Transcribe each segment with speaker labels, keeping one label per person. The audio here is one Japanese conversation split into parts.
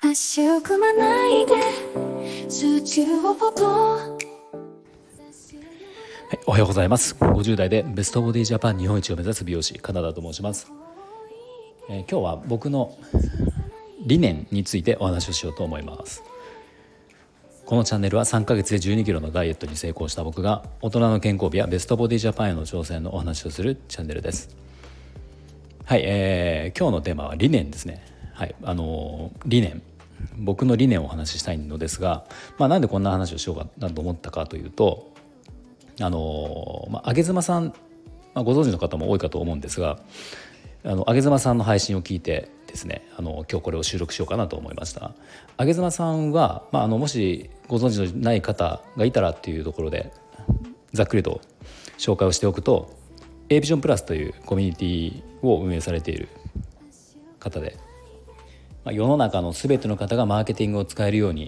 Speaker 1: 足を組まないで数値をポポ。
Speaker 2: はい、おはようございます。50代でベストボディジャパン日本一を目指す美容師金田と申します。今日は僕の理念についてお話をしようと思います。このチャンネルは3ヶ月で12キロのダイエットに成功した僕が大人の健康美やベストボディジャパンへの挑戦のお話をするチャンネルです。はい、今日のテーマは理念ですね。はい、理念、僕の理念をお話ししたいのですが、なんでこんな話をしようかなと思ったかというと、上妻さん、ご存知の方も多いかと思うんですが、上妻さんの配信を聞いてですね、今日これを収録しようかなと思いました。上妻さんは、もしご存知のない方がいたらっていうところでざっくりと紹介をしておくと、 A ビジョンプラスというコミュニティを運営されている方で、世の中のすべての方がマーケティングを使えるように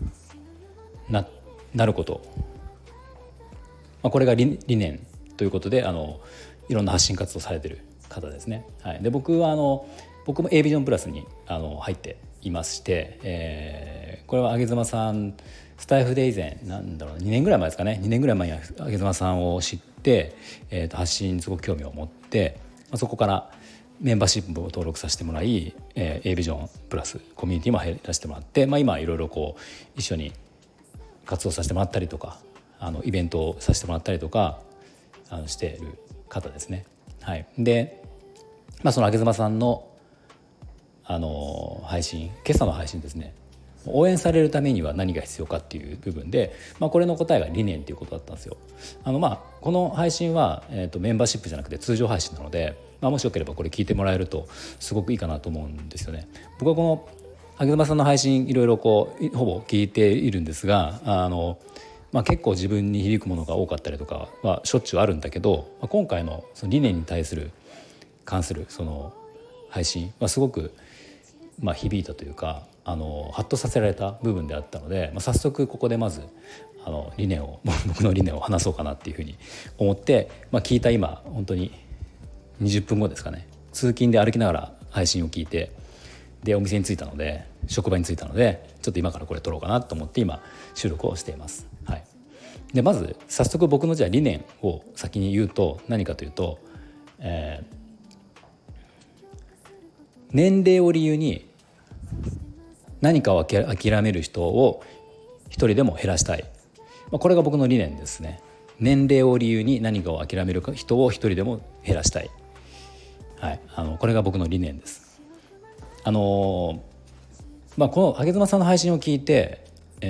Speaker 2: なること、これが 理念ということで、いろんな発信活動されている方ですね。はい、で僕も A ビジョンプラスに入っていまして、これは上妻さんスタイフで以前2年ぐらい前ですかね、2年ぐらい前に上妻さんを知って、発信にすごく興味を持って、そこからメンバーシップを登録させてもらい、A ビジョンプラスコミュニティも入らせてもらって、今いろいろ一緒に活動させてもらったりとか、イベントをさせてもらったりとかしている方ですね。はい、で、その上妻さんの配信、今朝の配信ですね、応援されるためには何が必要かっていう部分で、これの答えが理念ということだったんですよ。この配信は、メンバーシップじゃなくて通常配信なので、もしよければこれ聞いてもらえるとすごくいいかなと思うんですよね。僕はこの上妻さんの配信いろいろほぼ聞いているんですが、結構自分に響くものが多かったりとかはしょっちゅうあるんだけど、今回のその理念に関するその配信はすごく響いたというか、ハッとさせられた部分であったので、早速ここでまず僕の理念を話そうかなっていうふうに思って、聞いた今本当に20分後ですかね、通勤で歩きながら配信を聞いて、でお店に着いたので、職場に着いたので、ちょっと今からこれ撮ろうかなと思って今収録をしています。はい、でまず早速僕の理念を先に言うと何かというと、年齢を理由に何かを諦める人を一人でも減らしたい、これが僕の理念ですね。年齢を理由に何かを諦める人を一人でも減らしたい、はい、これが僕の理念です。この上妻さんの配信を聞いて、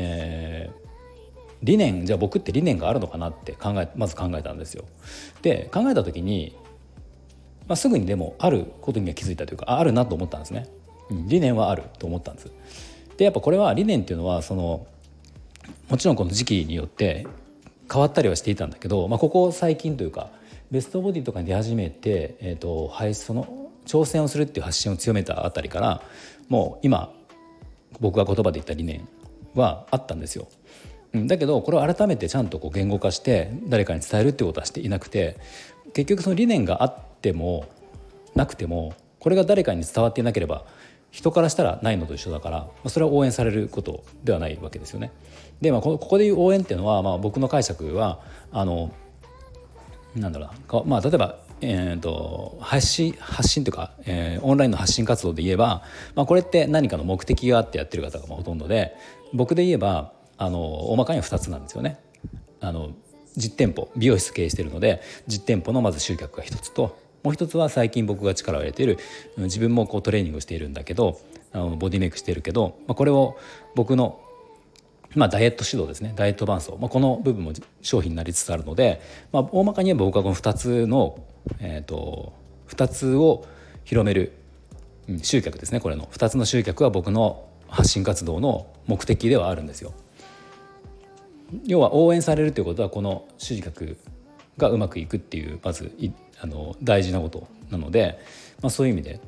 Speaker 2: 理念、じゃあ僕って理念があるのかなってまず考えたんですよ。で考えた時に、すぐにでもあることには気づいたというか、あるなと思ったんですね。理念はあると思ったんです。でやっぱこれは理念っていうのはもちろんこの時期によって変わったりはしていたんだけど、ここ最近というかベストボディとかに出始めて、その挑戦をするっていう発信を強めたあたりから、もう今僕が言葉で言った理念はあったんですよ。だけどこれを改めてちゃんと言語化して誰かに伝えるってことはしていなくて、結局その理念があってもなくてもこれが誰かに伝わっていなければ人からしたらないのと一緒だから、それは応援されることではないわけですよね。で、ここでいう応援っていうのは、僕の解釈は例えば、発信というか、オンラインの発信活動で言えば、これって何かの目的があってやってる方がほとんどで、僕で言えば大まかには2つなんですよね。実店舗、美容室経営しているので実店舗のまず集客が1つと、もう一つは最近僕が力を入れている、自分もトレーニングをしているんだけど、ボディメイクしているけど、これを僕のダイエット指導ですね、ダイエット伴走、この部分も商品になりつつあるので、大まかに言えば僕はこの2つの、2つを広める、集客ですね。これの2つの集客は僕の発信活動の目的ではあるんですよ。要は応援されるということはこの集客がうまくいくっていう、まず大事なことなので、そういう意味で、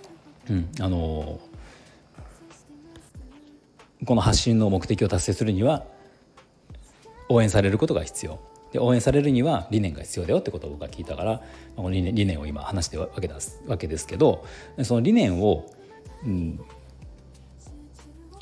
Speaker 2: この発信の目的を達成するには応援されることが必要で、応援されるには理念が必要だよってことを僕は聞いたから、この理念を今話してるわけですけど、その理念を、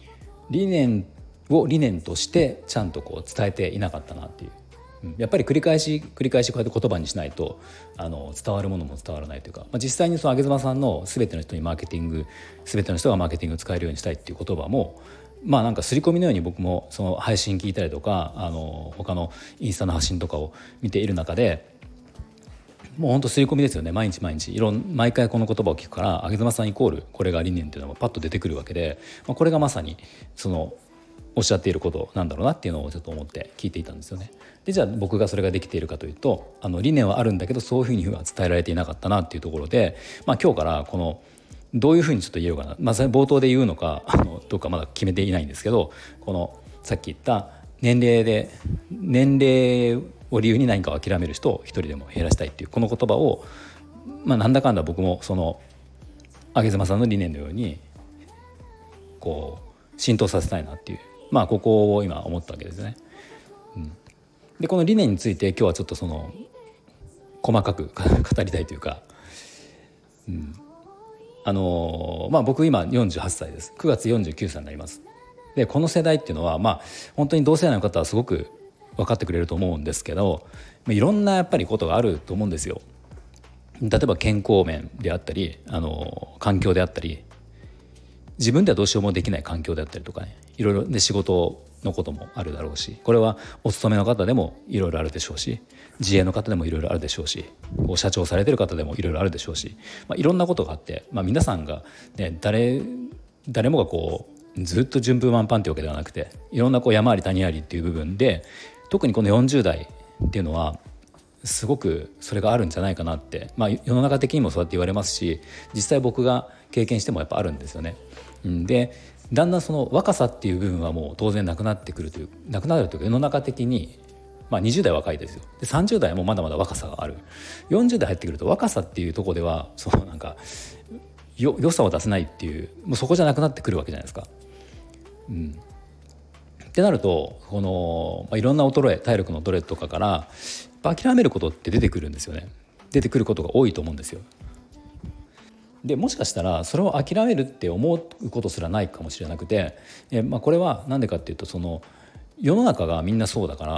Speaker 2: 理念を理念としてちゃんとこう伝えていなかったなっていう、やっぱり繰り返しこうやって言葉にしないと伝わるものも伝わらないというか、実際にその上妻さんの全ての人がマーケティングを使えるようにしたいっていう言葉もなんか刷り込みのように僕もその配信聞いたりとか他のインスタの発信とかを見ている中で、もう本当刷り込みですよね。毎日毎回この言葉を聞くから上妻さんイコールこれが理念っていうのがパッと出てくるわけで、これがまさにそのおっしゃっていることなんだろうなっていうのをちょっと思って聞いていたんですよね。でじゃあ僕がそれができているかというと理念はあるんだけどそういうふうには伝えられていなかったなっていうところで、今日からこのどういうふうにちょっと言えようかな、冒頭で言うのかどうかまだ決めていないんですけど、このさっき言った年齢を理由に何かを諦める人を一人でも減らしたいっていうこの言葉を、なんだかんだ僕もその上妻さんの理念のようにこう浸透させたいなっていう、ここを今思ったわけですね。でこの理念について今日はちょっとその細かく語りたいというか、僕今48歳です。9月49歳になります。でこの世代っていうのは本当に同世代の方はすごく分かってくれると思うんですけど、いろんなやっぱりことがあると思うんですよ。例えば健康面であったり環境であったり、自分ではどうしようもできない環境であったりとかね、いろいろで仕事のこともあるだろうし、これはお勤めの方でもいろいろあるでしょうし、自営の方でもいろいろあるでしょうし、社長されてる方でもいろいろあるでしょうし、いろんなことがあって、皆さんが、ね、誰もがこうずっと順風満帆というわけではなくて、いろんなこう山あり谷ありっていう部分で、特にこの40代っていうのはすごくそれがあるんじゃないかなって、世の中的にもそうやって言われますし、実際僕が経験してもやっぱあるんですよね。でだんだんその若さっていう部分はもう当然なくなるというか、世の中的に、20代は若いですよ。で30代もまだまだ若さがある。40代入ってくると若さっていうところではなんか良さを出せないっていう、もうそこじゃなくなってくるわけじゃないですか。ってなるとこの、いろんな体力の衰えとかから諦めることって出てくるんですよね。出てくることが多いと思うんですよ。でもしかしたらそれを諦めるって思うことすらないかもしれなくて、これは何でかっていうと、その世の中がみんなそうだから、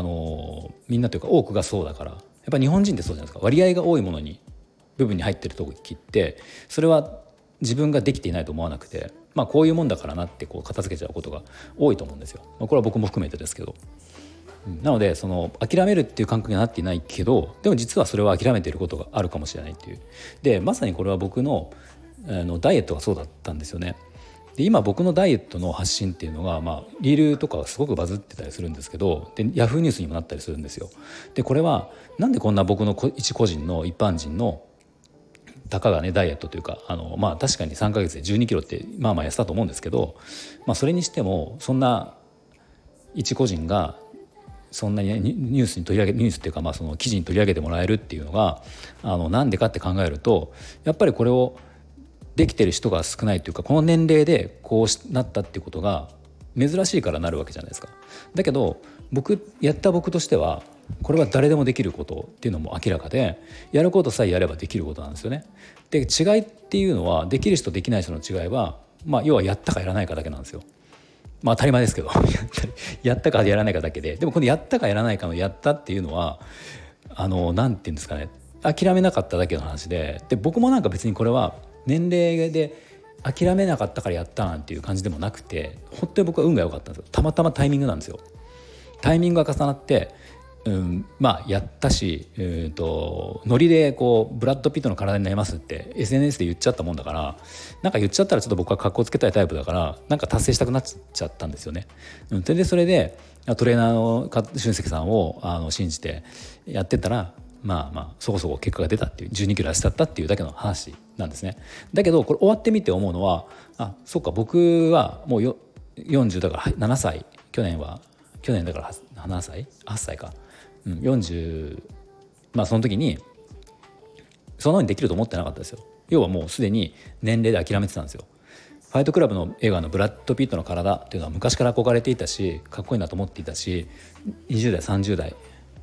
Speaker 2: みんなというか多くがそうだから、やっぱ日本人ってそうじゃないですか。割合が多いものに部分に入ってる時ってそれは自分ができていないと思わなくて、こういうもんだからなってこう片付けちゃうことが多いと思うんですよ。これは僕も含めてですけど、なのでその諦めるっていう感覚にはなっていないけど、でも実はそれは諦めていることがあるかもしれないっていう。でまさにこれは僕のダイエットがそうだったんですよね。で今僕のダイエットの発信っていうのが、リールとかすごくバズってたりするんですけど、でヤフーニュースにもなったりするんですよ。でこれはなんでこんな僕の一個人の一般人のたかがねダイエットというか、確かに3ヶ月で12キロって痩せたと思うんですけど、それにしてもそんな一個人がそんなに、ニュースっていうか、その記事に取り上げてもらえるっていうのがなんでかって考えると、やっぱりこれをできてる人が少ないというか、この年齢でこうなったっていうことが珍しいからなるわけじゃないですか。だけど僕としてはこれは誰でもできることっていうのも明らかで、やることさえやればできることなんですよね。で違いっていうのは、できる人できない人の違いは、要はやったかやらないかだけなんですよ。当たり前ですけどやったかやらないかだけで、でもこのやったかやらないかのやったっていうのはなんていうんですかね、諦めなかっただけの話で、僕もなんか別にこれは年齢で諦めなかったからやったなんていう感じでもなくて、本当に僕は運が良かったんですよ。たまたまタイミングなんですよ。タイミングが重なって、やったし、ノリでこうブラッド・ピットの体になりますって SNS で言っちゃったもんだから、なんか言っちゃったらちょっと僕は格好つけたいタイプだから、なんか達成したくなっちゃったんですよね。それでトレーナーの俊介さんを信じてやってたら、そこそこ結果が出たっていう、12キロ痩せちゃったっていうだけの話なんですね。だけどこれ終わってみて思うのは、そっか、僕はもう40だから7歳、去年だから7歳8歳か、40、その時にそのようにできると思ってなかったですよ。要はもうすでに年齢で諦めてたんですよ。ファイトクラブの映画のブラッド・ピットの体っていうのは昔から憧れていたし、かっこいいなと思っていたし、20代30代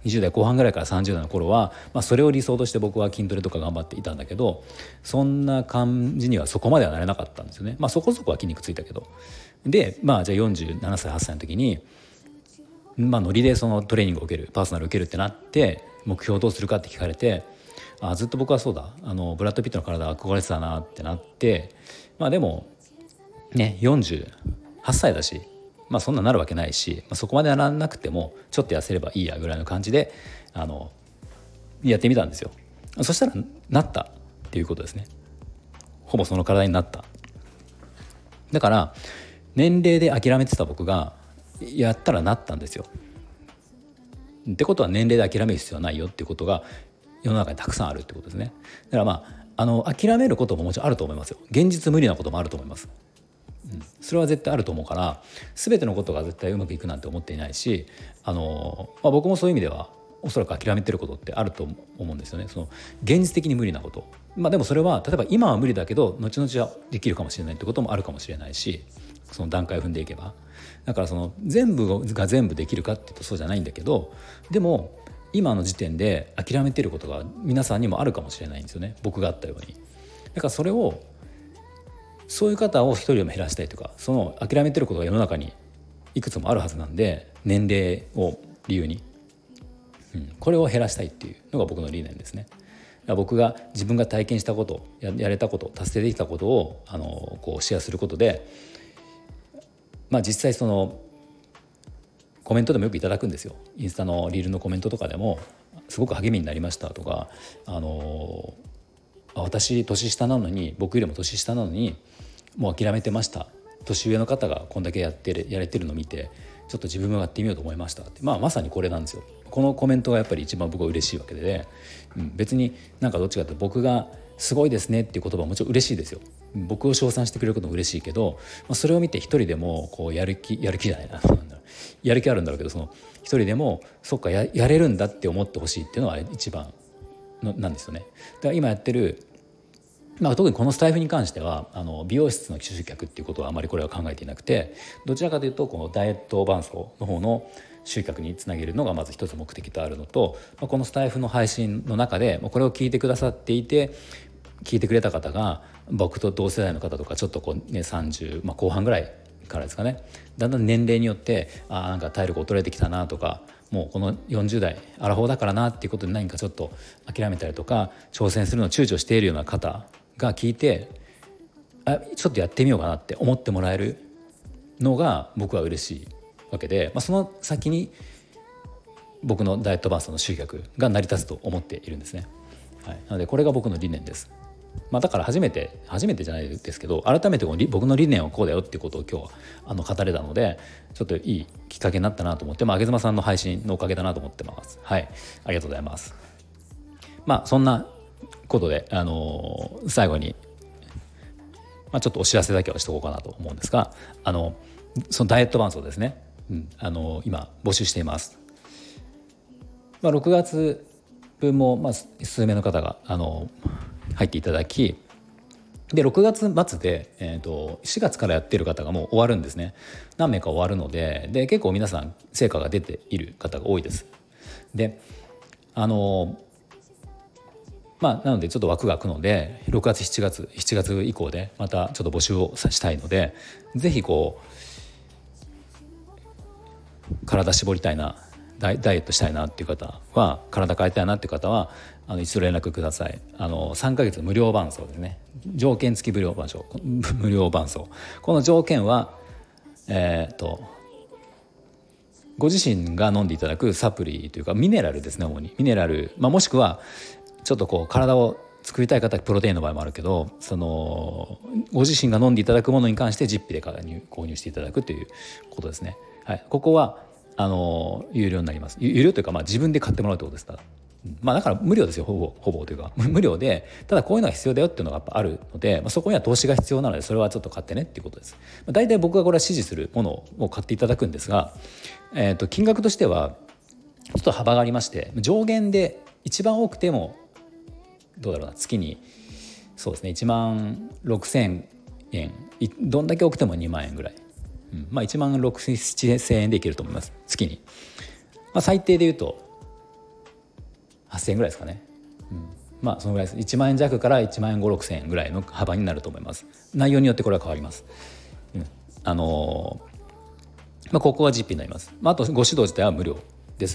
Speaker 2: 20代後半ぐらいから30代の頃は、それを理想として僕は筋トレとか頑張っていたんだけど、そんな感じにはそこまではなれなかったんですよね。そこそこは筋肉ついたけど。でじゃあ47歳8歳の時に、ノリでそのトレーニングを受ける、パーソナルを受けるってなって、目標をどうするかって聞かれて、ずっと僕はそうだ、ブラッド・ピットの体憧れてたなってなって、でもね48歳だし、そんななるわけないし、そこまでならなくてもちょっと痩せればいいやぐらいの感じでやってみたんですよ。そしたらなったっていうことですね。ほぼその体になった。だから年齢で諦めてた僕がやったらなったんですよ。ってことは年齢で諦める必要はないよっていうことが世の中にたくさんあるってことですね。だから諦めることももちろんあると思いますよ。現実無理なこともあると思います。それは絶対あると思うから、全てのことが絶対うまくいくなんて思っていないし、僕もそういう意味ではおそらく諦めてることってあると思うんですよね。その現実的に無理なこと、でもそれは例えば今は無理だけど後々はできるかもしれないってこともあるかもしれないし、その段階を踏んでいけば。だからその全部が全部できるかっていうとそうじゃないんだけど、でも今の時点で諦めてることが皆さんにもあるかもしれないんですよね。僕があったように。だからそういう方を一人でも減らしたいとか、その諦めてることが世の中にいくつもあるはずなんで、年齢を理由に、これを減らしたいっていうのが僕の理念ですね。僕が自分が体験したこと、やれたこと、達成できたことをこうシェアすることで、実際そのコメントでもよくいただくんですよ。インスタのリールのコメントとかでもすごく励みになりましたとか、私年下なのに、僕よりも年下なのにもう諦めてました、年上の方がこんだけやれてるのを見てちょっと自分もやってみようと思いましたって、まさにこれなんですよ。このコメントがやっぱり一番僕は嬉しいわけで、別にどっちかというと僕がすごいですねっていう言葉はもちろん嬉しいですよ。僕を称賛してくれることも嬉しいけど、それを見て一人でもこうやる気じゃないなやる気あるんだろうけど、その一人でもそっか やれるんだって思ってほしいっていうのは一番なんですよね。だから今やってる、特にこのスタイフに関しては美容室の集客っていうことはあまりこれは考えていなくて、どちらかというとこのダイエット伴走の方の集客につなげるのがまず一つ目的とあるのと、このスタイフの配信の中でこれを聞いてくださっていて、聞いてくれた方が僕と同世代の方とかちょっと30、後半ぐらいからですかね、だんだん年齢によってなんか体力衰えてきたなとか、もうこの40代アラフォーだからなっていうことで何かちょっと諦めたりとか挑戦するのを躊躇しているような方が聞いて、ちょっとやってみようかなって思ってもらえるのが僕は嬉しいわけで、その先に僕のダイエットバーストの集客が成り立つと思っているんですね。なのでこれが僕の理念です。だから初めてじゃないですけど、改めて僕の理念はこうだよっていうことを今日は語れたので、ちょっといいきっかけになったなと思って、あげずまさんの配信のおかげだなと思ってます。ありがとうございます。そんなことで、最後に、ちょっとお知らせだけはしておこうかなと思うんですが、そのダイエット伴走ですね、今募集しています。6月分も数名の方が入っていただき、で6月末で、4月からやっている方がもう終わるんですね。何名か終わるので、結構皆さん成果が出ている方が多いです。でなのでちょっと枠が空くので、6月7月以降でまたちょっと募集をしたいので、ぜひ体絞りたいな、ダイエットしたいなっていう方は、体変えたいなっていう方は一度連絡ください。3ヶ月無料伴走ですね。条件付き無料伴走。この条件はご自身が飲んでいただくサプリというかミネラルですね。主にミネラル、もしくはちょっと体を作りたい方はプロテインの場合もあるけど、ご自身が飲んでいただくものに関して実費で購入していただくということですね。ここは有料になります。有料というか自分で買ってもらうということですから、だから無料ですよ。ほぼというか無料で、ただこういうのが必要だよっていうのがやっぱあるので、そこには投資が必要なので、それはちょっと買ってねっていうことです。大体僕がこれは支持するものを買っていただくんですが、金額としてはちょっと幅がありまして、上限で一番多くてもどうだろうな、月にそうですね1万6,000円、どんだけ多くても2万円ぐらい、1万6,000円でいけると思います。月に、最低で言うと 8,000円ぐらいですかね、まあそのぐらいです。1万円弱から1万円5、6,000円ぐらいの幅になると思います。内容によってこれは変わります。ここは実費になります。あとご指導自体は無料です。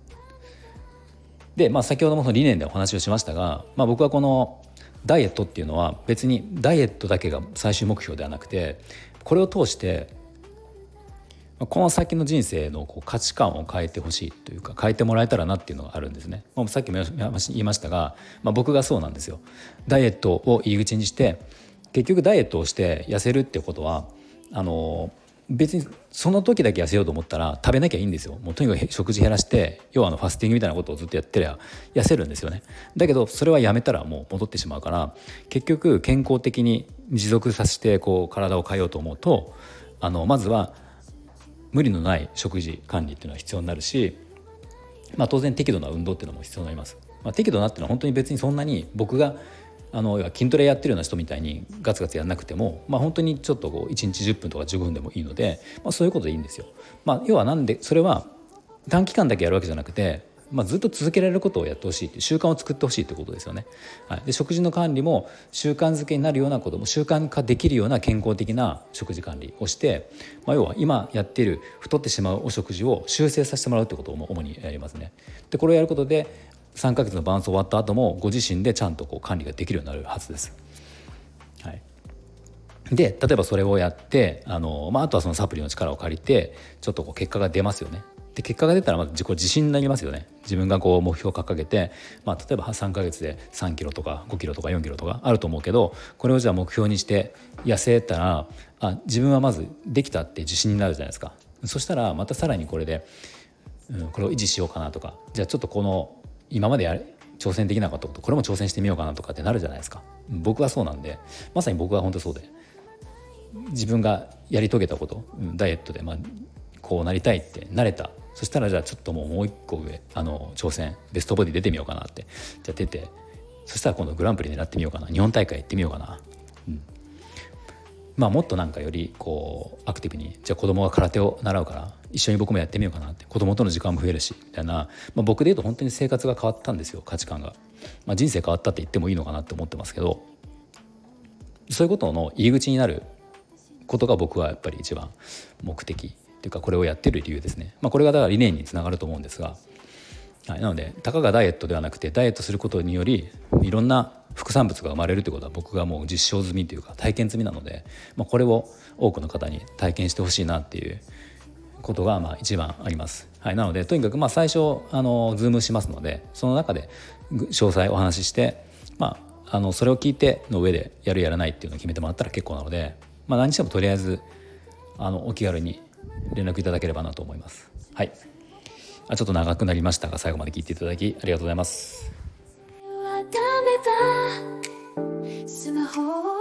Speaker 2: で、先ほどもその理念でお話をしましたが、僕はこのダイエットっていうのは別にダイエットだけが最終目標ではなくて、これを通してこの先の人生の価値観を変えてほしいというか、変えてもらえたらなっていうのがあるんですね。さっきも言いましたが、僕がそうなんですよ。ダイエットを入り口にして、結局ダイエットをして痩せるっていうことは別にその時だけ痩せようと思ったら食べなきゃいいんですよ。もうとにかく食事減らして、要はファスティングみたいなことをずっとやってりゃ痩せるんですよね。だけどそれはやめたらもう戻ってしまうから、結局健康的に持続させて体を変えようと思うと、まずは無理のない食事管理っていうのは必要になるし、当然適度な運動っていうのも必要になります。適度なっていうのは本当に別にそんなに僕が筋トレやってるような人みたいにガツガツやんなくても、本当にちょっと1日10分とか15分でもいいので、そういうことでいいんですよ。要はなんでそれは短期間だけやるわけじゃなくて、ずっと続けられることをやってほしいっていう習慣を作ってほしいということですよね。で食事の管理も習慣づけになるようなことも習慣化できるような健康的な食事管理をして、要は今やっている太ってしまうお食事を修正させてもらうということを主にやりますね。でこれをやることで3ヶ月のバランス終わった後もご自身でちゃんと管理ができるようになるはずです。で例えばそれをやってあとはそのサプリの力を借りてちょっと結果が出ますよね。で結果が出たらまず自信になりますよね。自分が目標を掲げて、例えば3ヶ月で3キロとか5キロとか4キロとかあると思うけど、これをじゃあ目標にして痩せたら自分はまずできたって自信になるじゃないですか。そしたらまたさらにこれで、これを維持しようかなとか、じゃあちょっと今まで挑戦できなかったことこれも挑戦してみようかなとかってなるじゃないですか。僕はそうなんで、まさに僕は本当そうで、自分がやり遂げたこと、ダイエットでこうなりたいってなれた。そしたらじゃあちょっともう一個上挑戦ベストボディ出てみようかなって、じゃあ出て、そしたら今度グランプリ狙ってみようかな、日本大会行ってみようかな、もっとよりアクティブに、じゃあ子供が空手を習うから一緒に僕もやってみようかなって、子供との時間も増えるしみたいな、僕で言うと本当に生活が変わったんですよ。価値観が、人生変わったって言ってもいいのかなって思ってますけど、そういうことの入り口になることが僕はやっぱり一番目的っていうか、これをやってる理由ですね。これがだから理念につながると思うんですが、なのでたかがダイエットではなくて、ダイエットすることによりいろんな副産物が生まれるということは僕がもう実証済みというか体験済みなので、これを多くの方に体験してほしいなっていうことが一番あります。なのでとにかく最初ズームしますので、その中で詳細お話しして、それを聞いての上でやるやらないっていうのを決めてもらったら結構なので、何にしてもとりあえずお気軽に連絡いただければなと思います。ちょっと長くなりましたが最後まで聞いていただきありがとうございます。
Speaker 1: ダメだスマホ